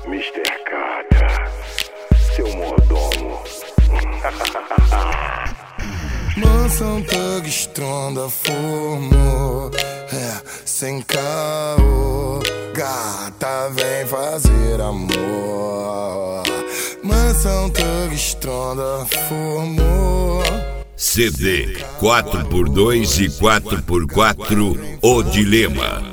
Mr. Catra, seu mordomo. Mansão Thug Stronda formou, sem caô. Gata, vem fazer amor. Mansão Thug Stronda formou. CD 4x2 e 4x4 O Dilema.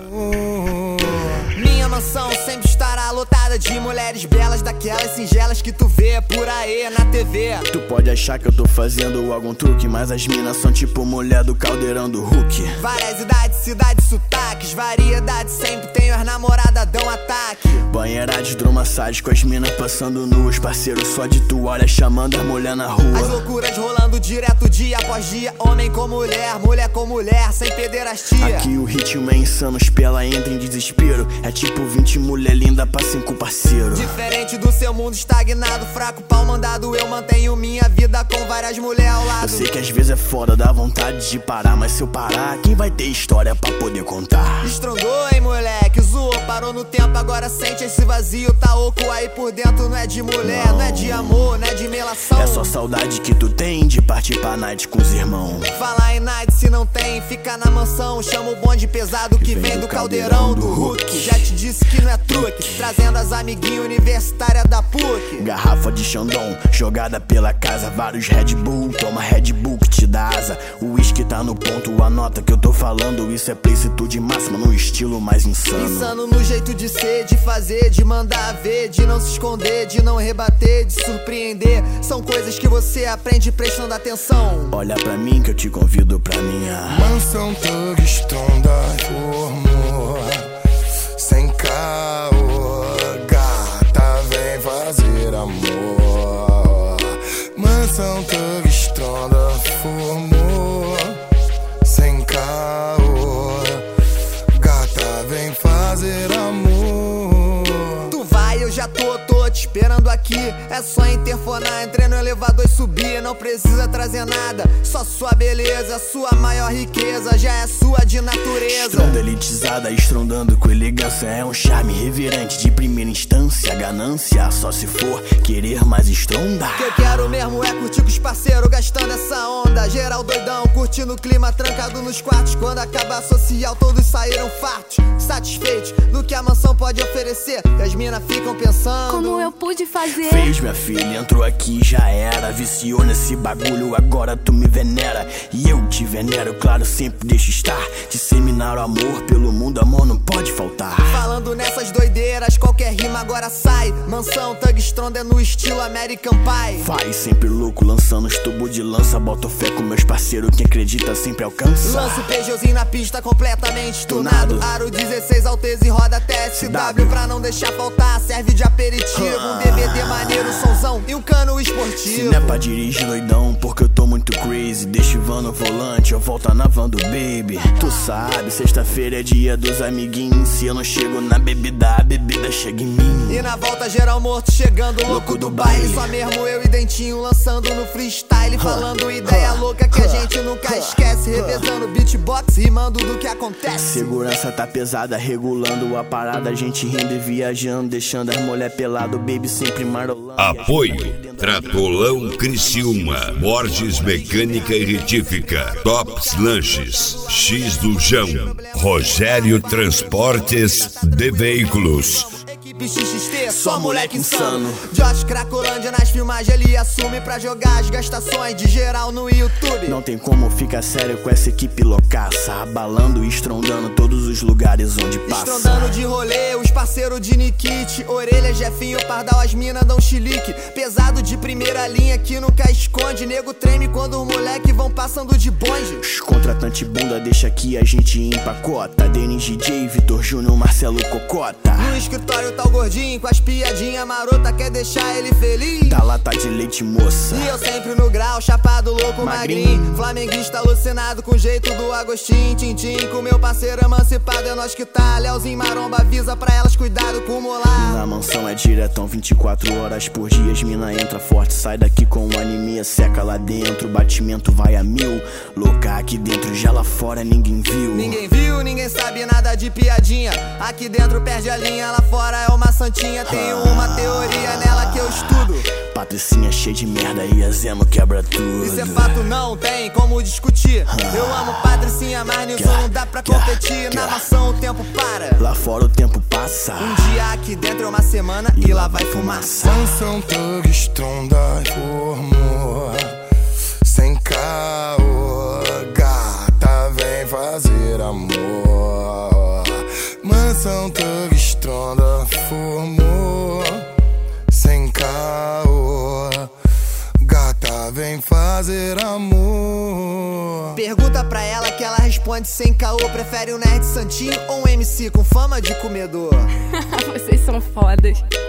Minha mansão sempre estará lotada de mulheres belas, daquelas singelas que tu vê por aí na TV. Tu pode achar que eu tô fazendo algum truque, mas as minas são tipo mulher do caldeirão do Hulk. Várias idades, cidades, sotaques, variedade, sempre tenho as namoradas dão ataque. Banheira de hidromassagem com as minas passando nuas, parceiro só de toalha chamando as mulher na rua. As loucuras rolando direto dia após dia, homem com mulher, mulher com mulher, sem pederastia. Aqui o ritmo é insano, os pela entra em desespero. É tipo 20 mulher linda pra 5 parceiro. Diferente do seu mundo estagnado, fraco pau mandado, eu mantenho minha vida com várias mulheres ao lado. Eu sei que às vezes é foda, dá vontade de parar, mas se eu parar, quem vai ter história pra poder contar? Estrondou, hein, moleque, zoou, parou no tempo, agora sente esse vazio, tá oco aí por dentro, não é de mulher, não é de amor, não é de melação. É só saudade que tu tem de partir pra night com os irmãos. Falar em night se não tem, fica na mansão, chama o bonde pesado que vem do caldeirão do Hulk. Já te disse que não é truque, trazendo as amiguinhas universitárias da PUC. Garrafa de Chandon, jogada pela casa, vários Red Bull, toma Red Bull que te dá asa. O whisky tá no ponto, anota que eu tô falando, isso é plicitude máxima no estilo mais insano. Insano no jeito de ser, de fazer, de mandar ver, de não se esconder, de não rebater, de surpreender. São coisas que você aprende prestando atenção. Olha pra mim que eu te convido pra minha Mansão Thug Stronda formou, sem caô. Gata, vem fazer amor. Mansão Thug Stronda formou, sem caô. Gata, vem fazer amor. Tu vai, eu já tô te esperando aqui. É só interfonar, entrei no elevador e subir. Não precisa trazer nada, só sua beleza, sua maior riqueza, já é sua de natureza. Estronda elitizada, estrondando com elegância, é um charme reverente de primeira instância. Ganância, só se for querer mais estronda. Que eu quero mesmo é curtir com os parceiros, gastando essa onda. Geral doidão, curtindo o clima, trancado nos quartos. Quando acabar social, todos saíram fartos, satisfeitos do que a mansão pode oferecer. E as minas ficam pensando: como eu pude fazer? Fez, minha filha, entrou aqui já era. Viciou nesse bagulho, agora tu me venera. E eu te venero, claro, sempre deixo estar. Disseminar o amor pelo mundo, amor não pode faltar. Falando nessas doideiras, qualquer rima agora sai. Mansão Thug Stronda é no estilo American Pie. Faz sempre louco, lançando os tubos de lança. Boto fé com meus parceiros, quem acredita sempre alcança. Lança o Peugeotzinho na pista, completamente tunado. Aro 16 Alteza e roda TSW. Pra não deixar faltar, serve de aperitivo. Um DVD maneiro, sonzão e um cano esportivo. Se não é pra dirigir doidão, porque eu tô muito crazy. Deixa o van no volante, eu volto na van do baby. Tu sabe, sexta-feira é dia dos amiguinhos. Se eu não chego na bebida, a bebida chega em mim. E na volta geral morto, chegando louco do baile. Só mesmo eu e Dentinho lançando no freestyle. Falando ideia louca que a gente nunca esquece. Revezando beatbox, rimando do que acontece. Segurança tá pesada, regulando a parada. A gente rindo e viajando, deixando as mulher pelado. Baby sempre marolando. Apoio Tratolão Criciúma, Borges Mecânica e Retífica, Tops Lanches, X do Jão, Rogério Transportes de Veículos. Equipe XXT, só moleque insano. Josh Cracolândia nas filmagens, ele assume pra jogar as gastações de geral no YouTube. Não tem como ficar sério com essa equipe loucaça, abalando e estrondando todos os lugares onde passa. Estrondando de rolê, os parceiros de Nikit. Orelha, Jefinho, Pardal, as minas dão chilique. Pesado de primeira linha que nunca esconde. Nego treme quando os moleque vão passando de bonde. Os contratante bunda deixa que a gente empacota. Denis DJ, Vitor Júnior, Marcelo Cocota. No escritório tá o gordinho com as piadinhas marota, quer deixar ele feliz. Tá lata de leite, moça. E eu sempre no grau, chapado, louco, magrinho. Flamenguista alucinado com o jeito do Agostinho. Tintim com meu parceiro emancipado, é nós que tá. Léozinho Maromba avisa pra elas, cuidado com o molar. Na mansão é diretão, 24 horas por dia. As mina entra forte, sai daqui com anemia. Seca lá dentro, batimento vai a 1000. Louca aqui dentro, já lá fora ninguém viu. Ninguém viu, ninguém sabe nada de piadinha. Aqui dentro perde a linha, lá fora é uma santinha. Tem uma patricinha cheia de merda e a Zemo quebra tudo. Isso é fato, não tem como discutir. Eu amo Patricinha, mas nisso não dá pra competir. Na maçã o tempo para, lá fora o tempo passa. Um dia aqui dentro é uma semana e lá vai fumaça. Mansão Thug Stronda formou, sem caô, gata vem fazer amor. Mansão Thug Stronda formou, sem caô, gata vem fazer amor. Pergunta pra ela que ela responde sem caô. Prefere um nerd santinho ou um MC com fama de comedor? Vocês são fodas.